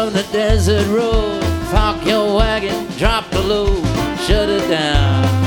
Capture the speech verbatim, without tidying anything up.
on the desert road. Park your wagon, drop the load, shut it down.